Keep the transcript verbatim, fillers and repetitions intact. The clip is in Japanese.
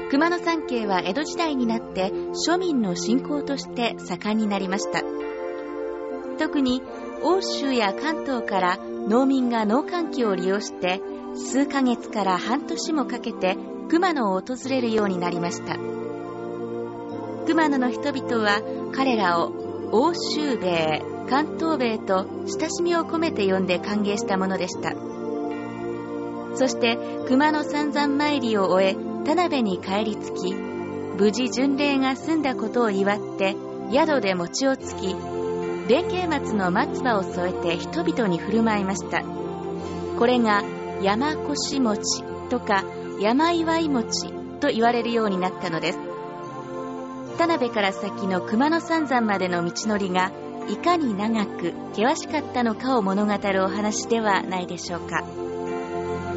熊野三景は江戸時代になって庶民の信仰として盛んになりました。特に欧州や関東から農民が農閑期を利用して数ヶ月から半年もかけて熊野を訪れるようになりました。熊野の人々は彼らを欧州兵衛、関東兵衛と親しみを込めて呼んで歓迎したものでした。そして熊野三山参りを終え田辺に帰り着き、無事巡礼が済んだことを祝って宿で餅をつき、蓮華松の松葉を添えて人々に振る舞いました。これが山越餅とか山祝い餅と言われるようになったのです。田辺から先の熊野三山までの道のりがいかに長く険しかったのかを物語るお話ではないでしょうか。